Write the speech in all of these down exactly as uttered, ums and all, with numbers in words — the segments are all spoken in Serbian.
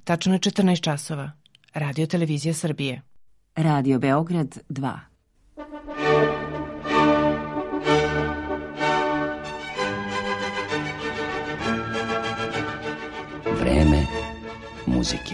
Tačno je četrnaest časova. Radio Televizija Srbije. Radio Beograd dva. Vreme muzike.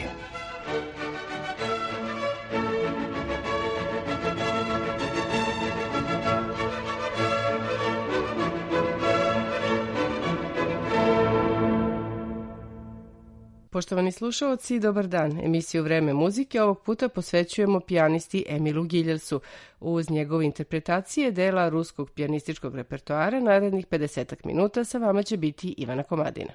Poštovani slušalci, dobar dan. Emisiju Vreme muzike ovog puta posvećujemo pijanisti Emilu Giljelsu. Uz njegove interpretacije dela ruskog pijanističkog repertoara narednih pedesetak minuta sa vama će biti Ivana Komadina.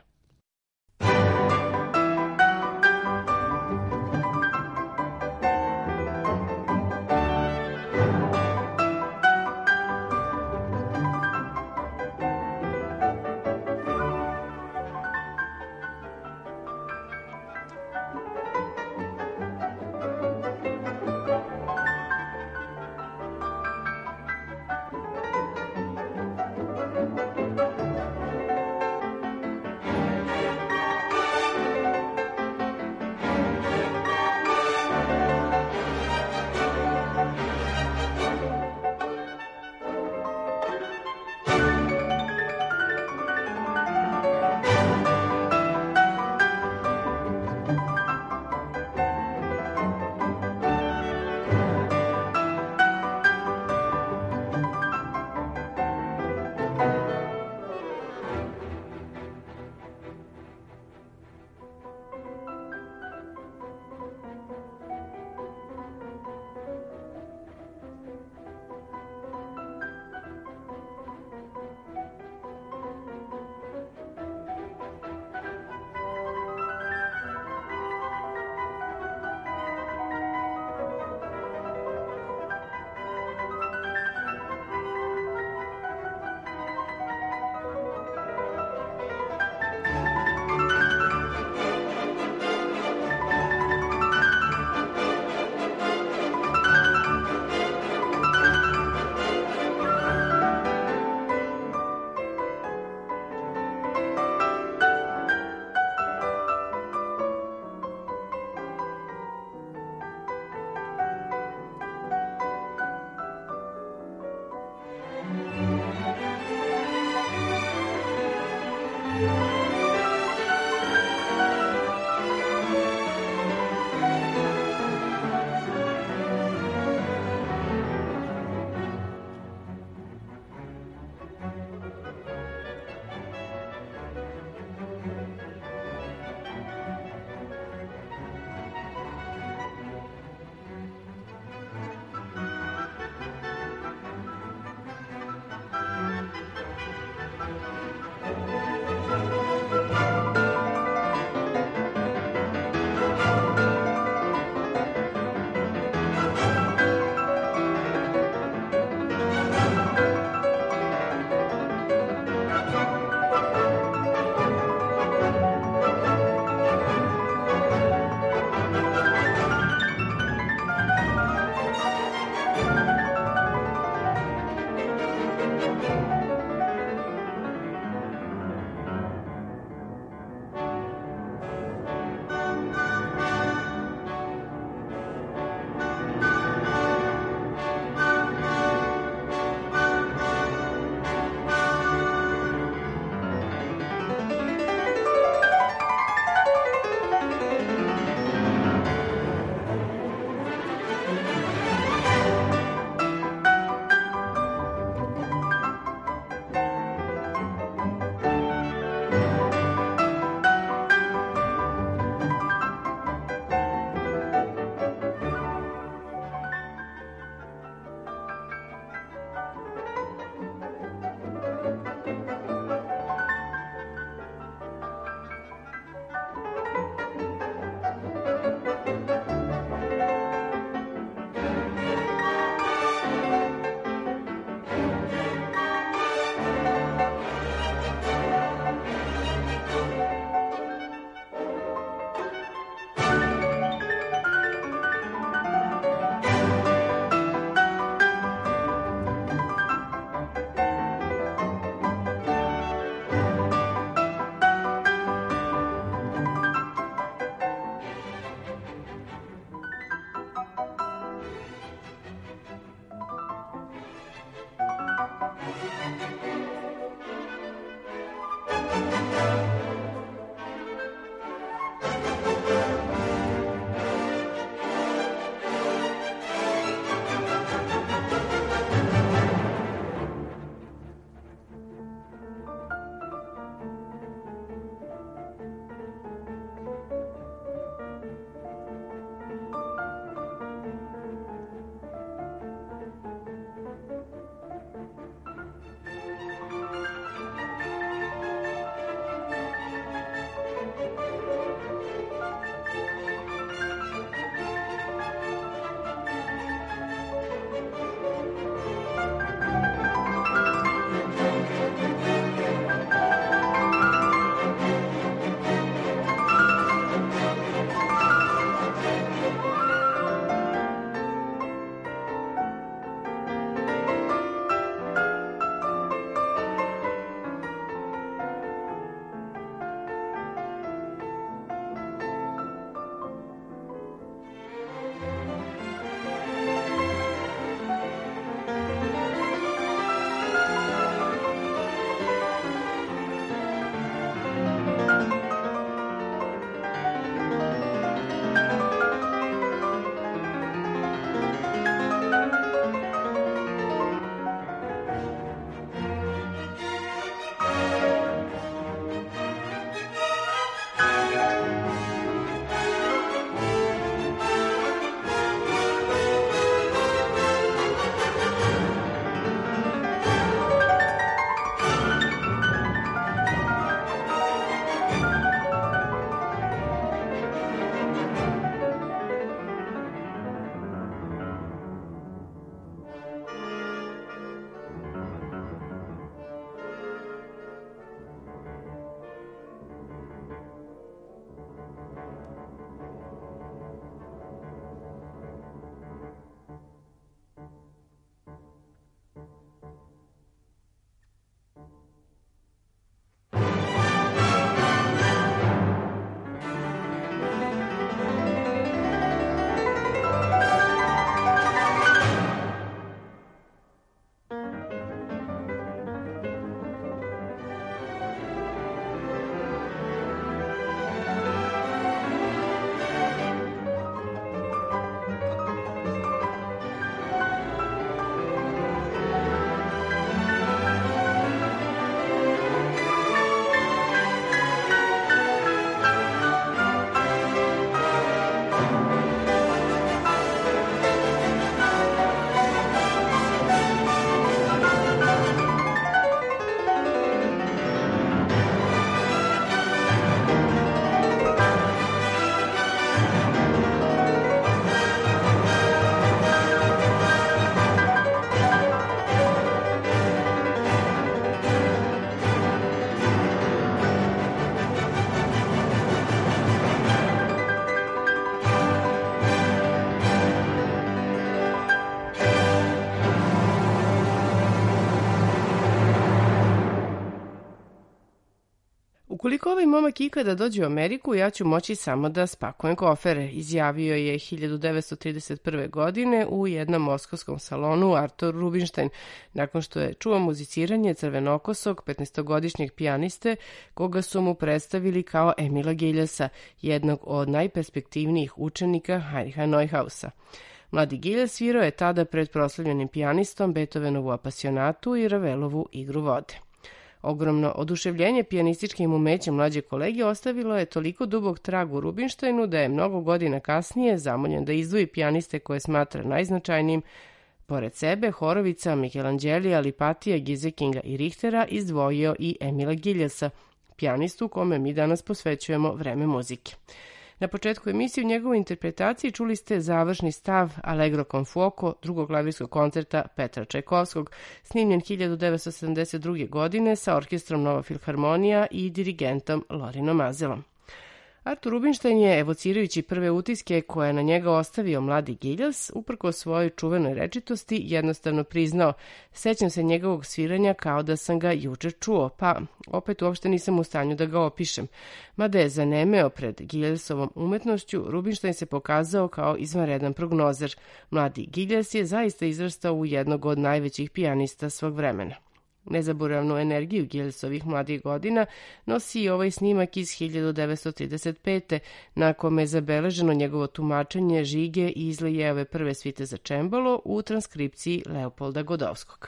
Ukoliko ovaj momak ikada dođe u Ameriku, ja ću moći samo da spakujem kofere, izjavio je hiljadu devetsto trideset prve. godine u jednom moskovskom salonu Artur Rubinstein, nakon što je čuo muziciranje crvenokosog petnaestogodišnjeg pijaniste, koga su mu predstavili kao Emila Giljelsa, jednog od najperspektivnijih učenika Heinricha Neuhausa. Mladi Giljels svirao je tada pred proslavljenim pijanistom Beethovenovu Apasionatu i Ravelovu Igru vode. Ogromno oduševljenje pijanističkim umećem mlađe kolege ostavilo je toliko dubog trag u Rubinsteinu da je mnogo godina kasnije zamoljen da izdvoji pijaniste koje smatra najznačajnijim. Pored sebe, Horovica, Michelangelija, Lipatija, Gizekinga i Richtera izdvojio i Emila Giljelsa, pijanistu kome mi danas posvećujemo vreme muzike. Na početku emisije u njegovoj interpretaciji čuli ste završni stav Allegro con fuoco drugog klavirskog koncerta Petra Čajkovskog, snimljen hiljadu devetsto sedamdeset druge. godine sa orkestrom Nova filharmonija i dirigentom Lorinom Mazelom. Artur Rubinstein je, evocirajući prve utiske koje je na njega ostavio mladi Giljels, uprkos svojoj čuvenoj rečitosti, jednostavno priznao: sećam se njegovog sviranja kao da sam ga juče čuo, pa opet uopšte nisam u stanju da ga opišem. Mada je zanemeo pred Giljelsovom umetnošću, Rubinstein se pokazao kao izvanredan prognozer. Mladi Giljels je zaista izrastao u jednog od najvećih pijanista svog vremena. Nezaboravnu energiju Giljelsovih mladih godina nosi i ovaj snimak iz hiljadu devetsto trideset pete. na kome je zabeleženo njegovo tumačenje žige i Izlejeve prve svite za čembalo u transkripciji Leopolda Godovskog.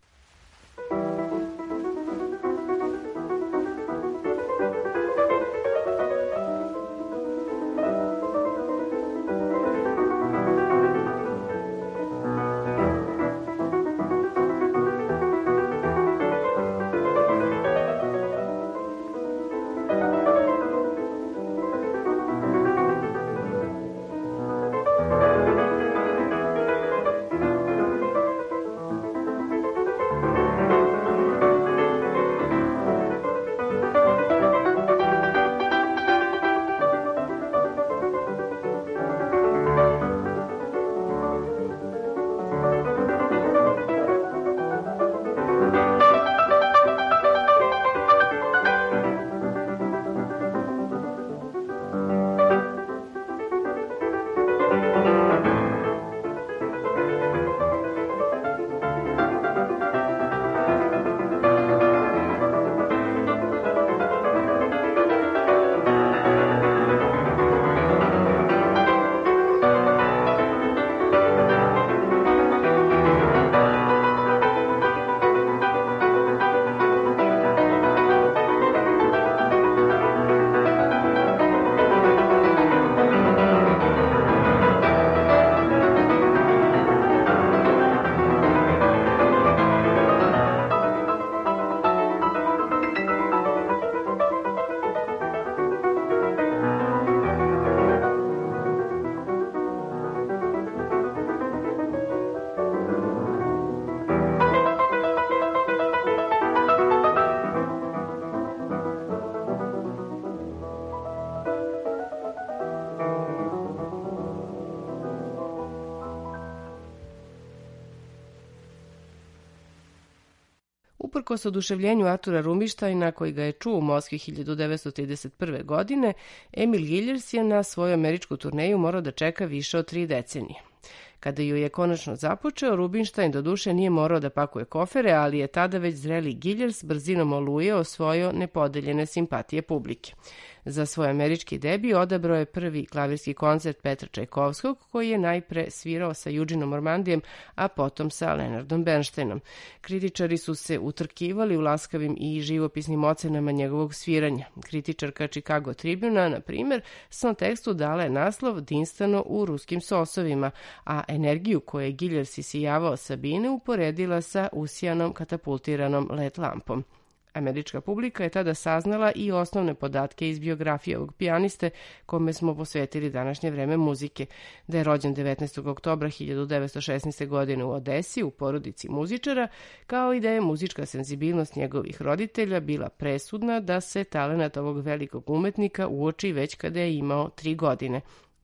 Uprkos oduševljenju Artura Rubinsteina, koji ga je čuo u Moskvi hiljadu devetsto trideset prve. godine, Emil Giljels je na svoju američku turneju morao da čeka više od tri decenije. Kada ju je konačno započeo, Rubinstein doduše nije morao da pakuje kofere, ali je tada već zreli Giljels brzinom oluje osvojio nepodeljene simpatije publike. Za svoj američki debi odabrao je prvi klavirski koncert Petra Čajkovskog, koji je najpre svirao sa Eugenom Mormandijem, a potom sa Leonardom Bernsteinom. Kritičari su se utrkivali u laskavim i živopisnim ocenama njegovog sviranja. Kritičarka Chicago Tribuna, na primjer, svom tekstu dala je naslov Dinstano u ruskim sosovima, a energiju koju je Giljels isijavao sa bine uporedila sa usijanom katapultiranom led lampom. Američka publika je tada saznala i osnovne podatke iz biografije ovog pijaniste, kome smo posvetili današnje vreme muzike, da je rođen devetnaestog oktobra hiljadu devetsto šesnaeste. godine u Odesi u porodici muzičara, kao i da je muzička senzibilnost njegovih roditelja bila presudna da se talenat ovog velikog umetnika uoči već kada je imao tri godine.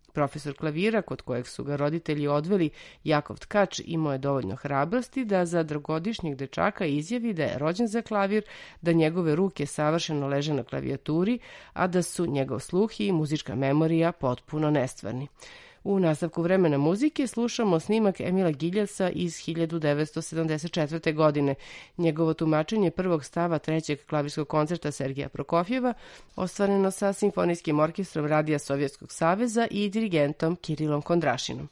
Profesor klavira, kod kojeg su ga roditelji odveli, Jakov Tkač, imao je dovoljno hrabrosti da za drugogodišnjeg dečaka izjavi da je rođen za klavir, da njegove ruke savršeno leže na klavijaturi, a da su njegov sluh i muzička memorija potpuno nestvarni. U nastavku vremena muzike slušamo snimak Emila Giljelsa iz hiljadu devetsto sedamdeset četvrte. godine. Njegovo tumačenje prvog stava trećeg klavirskog koncerta Sergeja Prokofjeva, ostvareno sa Simfonijskim orkestrom Radija Sovjetskog saveza i dirigentom Kirilom Kondrašinom.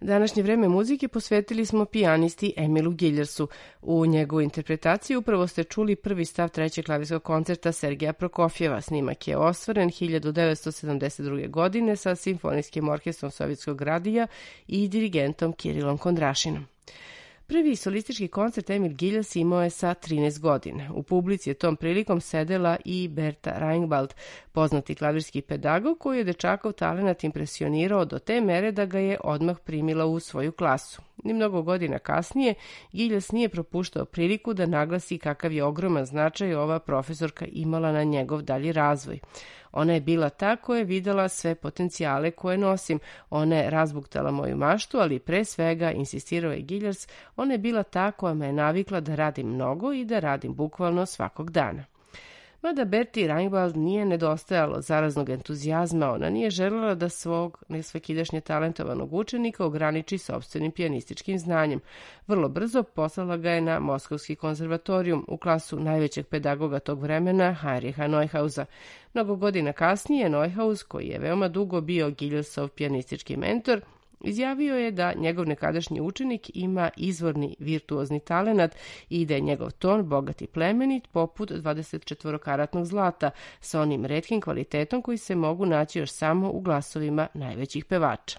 Današnje vreme muzike posvetili smo pijanisti Emilu Giljersu. U njegovu interpretaciju upravo ste čuli prvi stav trećeg klavirskog koncerta Sergeja Prokofjeva. Snimak je ostvaren hiljadu devetsto sedamdeset druge. godine sa Simfonijskim orkestrom Sovjetskog radija i dirigentom Kirilom Kondrašinom. Prvi solistički koncert Emil Giljers imao je sa trinaest godina. U publici je tom prilikom sedela i Berta Reingbald, poznati klavirski pedagog koji je dečakov talenat impresionirao do te mere da ga je odmah primila u svoju klasu. Ni mnogo godina kasnije, Giljers nije propuštao priliku da naglasi kakav je ogroman značaj ova profesorka imala na njegov dalji razvoj. Ona je bila ta koja je videla sve potencijale koje nosim. Ona je razbuktala moju maštu, ali pre svega, insistirao je Giljers, ona je bila ta koja me je navikla da radim mnogo i da radim bukvalno svakog dana. Mada Berti Reingbald nije nedostajalo zaraznog entuzijazma, ona nije željela da svog nesvakidašnje talentovanog učenika ograniči sopstvenim pijanističkim znanjem. Vrlo brzo poslala ga je na Moskovski konzervatorijum u klasu najvećeg pedagoga tog vremena, Heinricha Neuhausa. Mnogo godina kasnije Neuhaus, koji je veoma dugo bio Giljersov pijanistički mentor, izjavio je da njegov nekadašnji učenik ima izvorni virtuozni talenat i da je njegov ton bogat i plemenit poput dvadesetčetvorkaratnog zlata sa onim retkim kvalitetom koji se mogu naći još samo u glasovima najvećih pevača.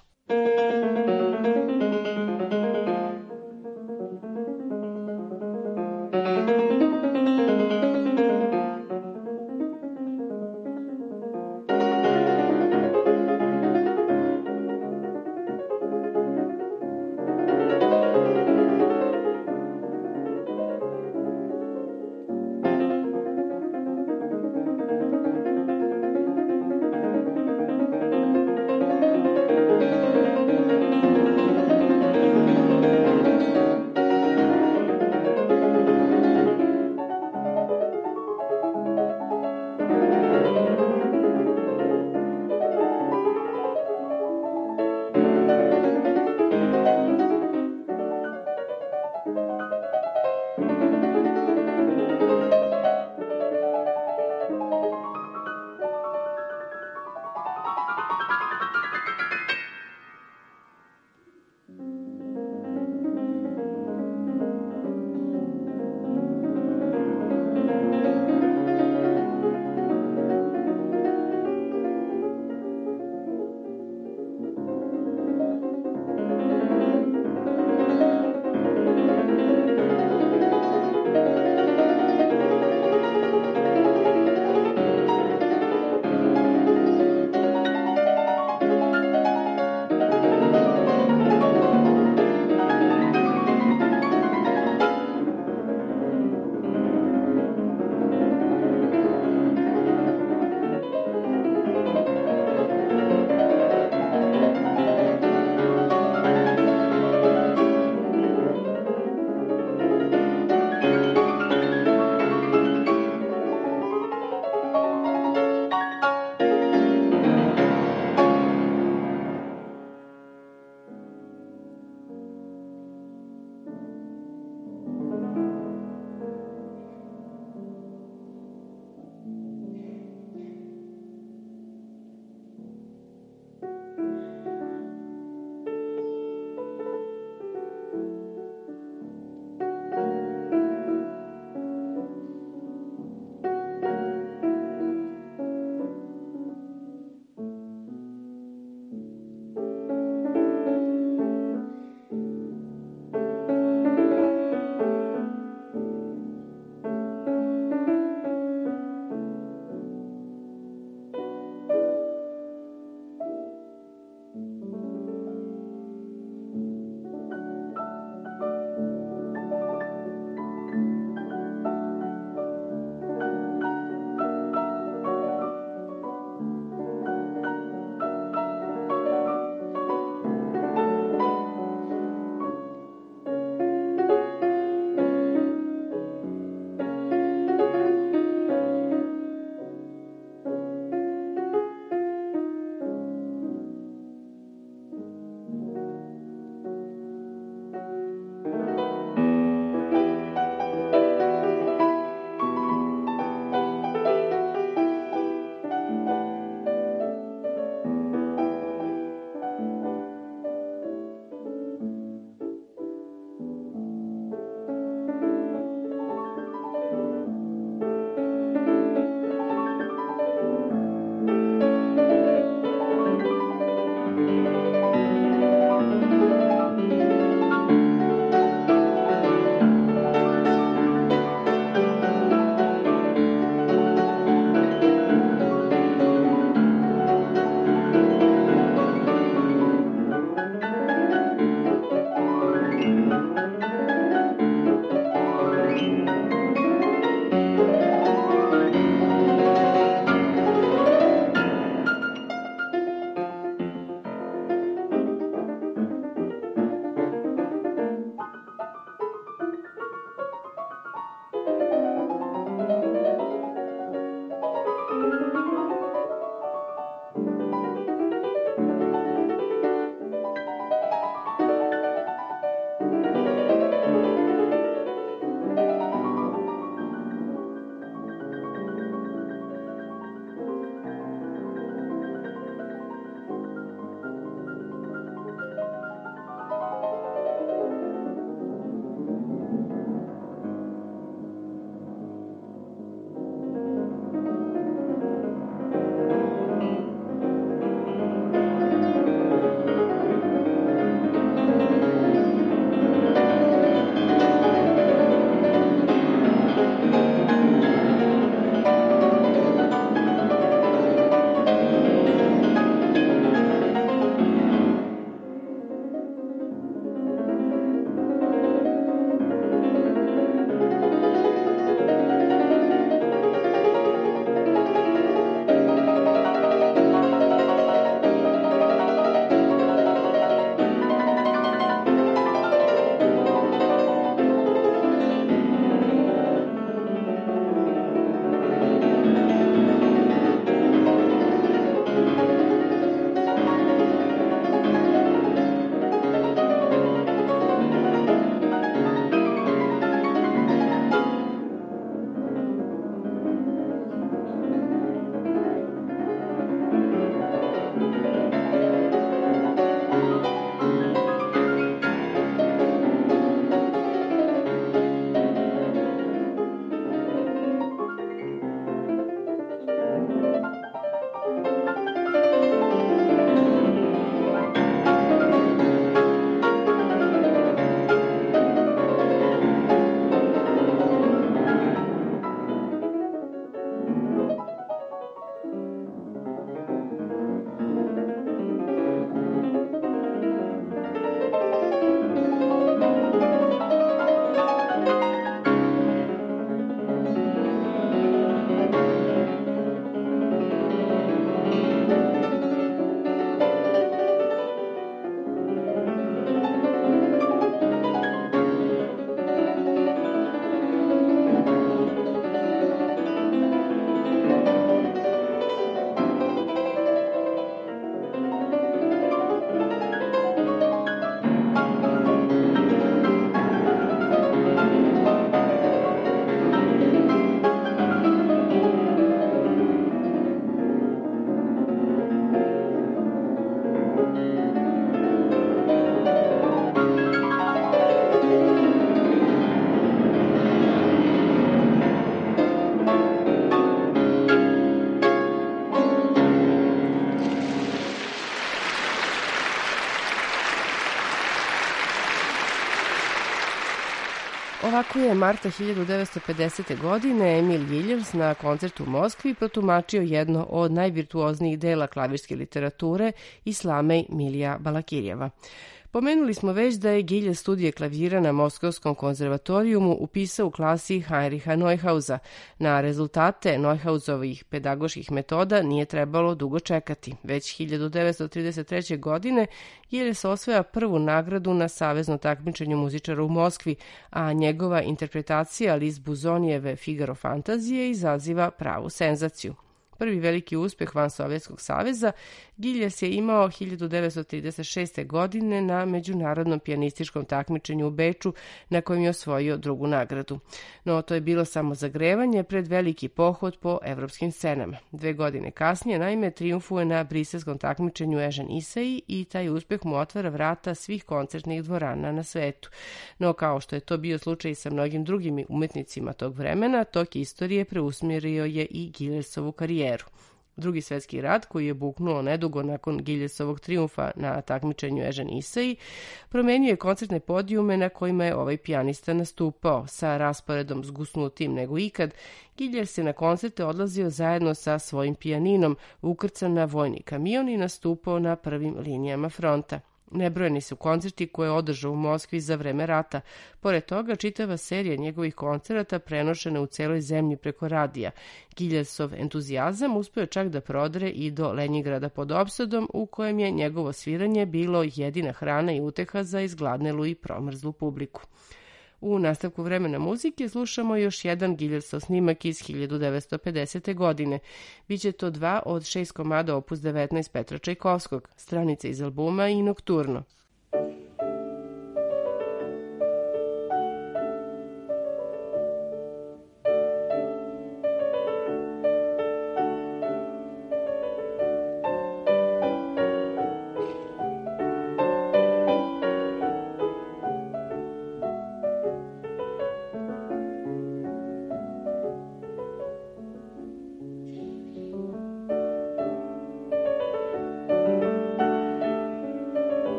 Ovako je marta hiljadu devetsto pedesete. godine Emil Gilels na koncertu u Moskvi protumačio jedno od najvirtuoznijih dela klavirske literature Islamej Milija Balakirjeva. Pomenuli smo već da je Gilels studije klavira na Moskovskom konzervatorijumu upisao u klasi Heinricha Neuhausa. Na rezultate Neuhausovih pedagoških metoda nije trebalo dugo čekati. Već hiljadu devetsto trideset treće. godine Gilels osvaja prvu nagradu na saveznom takmičenju muzičara u Moskvi, a njegova interpretacija Lis Buzonijeve Figaro fantazije izaziva pravu senzaciju. Prvi veliki uspeh van Sovjetskog saveza Gilels je imao hiljadu devetsto trideset šeste. godine na međunarodnom pijanističkom takmičenju u Beču, na kojem je osvojio drugu nagradu. No to je bilo samo zagrevanje pred veliki pohod po evropskim scenama. Dve godine kasnije, naime, trijumfuje na briselskom takmičenju Ežen Isai i taj uspeh mu otvara vrata svih koncertnih dvorana na svetu. No kao što je to bio slučaj i sa mnogim drugim umetnicima tog vremena, tok istorije preusmjerio je i Gilelsovu karijeru. Drugi svetski rat, koji je buknuo nedugo nakon Gilelsovog trijumfa na takmičenju Ežen Isai, promenio je koncertne podijume na kojima je ovaj pijanista nastupao. Sa rasporedom zgusnutim nego ikad, Gilels je na koncerte odlazio zajedno sa svojim pijaninom, ukrcan na vojni kamion i nastupao na prvim linijama fronta. Nebrojeni su koncerti koje je održao u Moskvi za vreme rata. Pored toga, čitava serija njegovih koncerata prenošena u celoj zemlji preko radija. Gilelsov entuzijazam uspio čak da prodre i do Lenjingrada pod opsadom, u kojem je njegovo sviranje bilo jedina hrana i uteha za izgladnelu i promrzlu publiku. U nastavku vremena muzike slušamo još jedan Gilelsov snimak iz hiljadu devetsto pedesete. godine. Biće to dva od šest komada opus devetnaest Petra Čajkovskog, stranice iz albuma i Nokturno.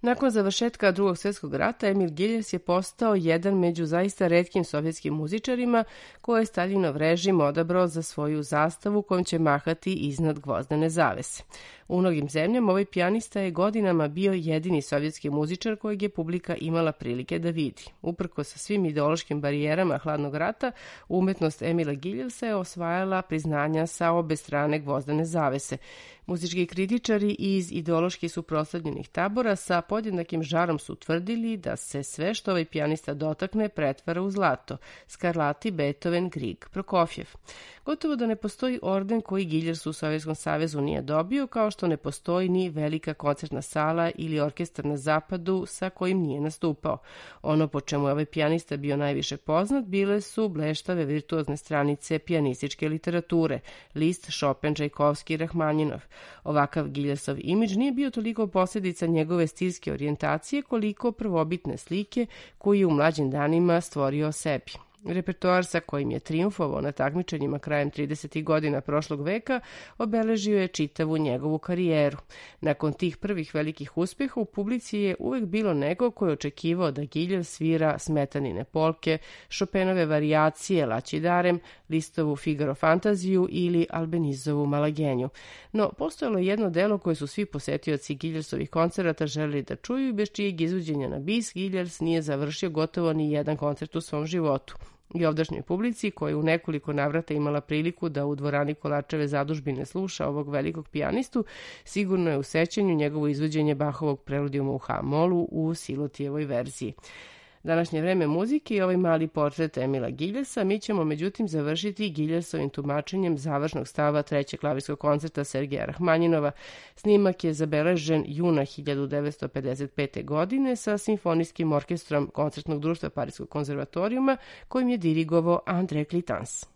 Nakon završetka Drugog svjetskog rata, Emil Gilels je postao jedan među zaista retkim sovjetskim muzičarima koje je Staljinov režim odabrao za svoju zastavu kojom će mahati iznad gvozdene zavese. U mnogim zemljama ovaj pijanista je godinama bio jedini sovjetski muzičar kojeg je publika imala prilike da vidi. Uprkos sa svim ideološkim barijerama hladnog rata, umetnost Emila Gilelsa je osvajala priznanja sa obe strane gvozdene zavese. Muzički kritičari iz ideološki suprotstavljenih tabora sa podjednakim žarom su tvrdili da se sve što ovaj pijanista dotakne pretvara u zlato. Scarlatti, Beethoven, Grieg, Prokofjev. Gotovo da ne postoji orden koji Gilels u Sovjetskom savezu nije dobio, kao što ne postoji ni velika koncertna sala ili orkestar na zapadu sa kojim nije nastupao. Ono po čemu je ovaj pijanista bio najviše poznat bile su bleštave virtuozne stranice pijanističke literature, Liszt, Chopin, Čajkovski i Rahmaninov. Ovakav Gilelsov imidž nije bio toliko posljedica njegove stilske orijentacije koliko prvobitne slike koju je u mlađim danima stvorio o sebi. Repertoar sa kojim je trijumfovao na takmičenjima krajem tridesetih godina prošlog veka obeležio je čitavu njegovu karijeru. Nakon tih prvih velikih uspjeha u publici je uvek bilo neko ko je očekivao da Gilels svira Smetanine polke, Chopinove varijacije Laćidarem, Listovu Figaro fantaziju ili Albenizovu Malagenju. No, postojalo je jedno delo koje su svi posetioci Gilelsovih koncerata želeli da čuju i bez čijeg izvođenja na bis Gilels nije završio gotovo ni jedan koncert u svom životu. I ovdašnjoj publici, koja je u nekoliko navrata imala priliku da u dvorani Kolačeve zadužbine sluša ovog velikog pijanistu, sigurno je u sećanju njegovo izvođenje Bahovog preludijuma u Ha-molu u Silotijevoj verziji. Današnje vreme muzike i ovaj mali portret Emila Gilelsa mi ćemo međutim završiti Gilelsovim tumačenjem završnog stava trećeg klavirskog koncerta Sergeja Rahmaninova. Snimak je zabeležen juna hiljadu devetsto pedeset pete. godine sa simfonijskim orkestrom Koncertnog društva Parijskog konzervatorijuma kojim je dirigovao André Klitans.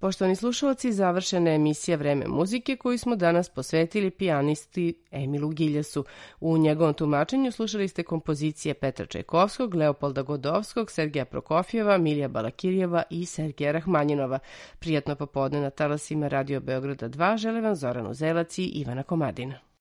Poštovani slušalci, završena je emisija Vreme muzike koju smo danas posvetili pijanisti Emilu Giljasu. U njegovom tumačenju slušali ste kompozicije Petra Čajkovskog, Leopolda Godovskog, Sergeja Prokofjeva, Milija Balakirjeva i Sergeja Rahmanjinova. Prijatno popodne na talasima Radio Beograda dva žele vam Zoran Uzelac i Ivana Komadina.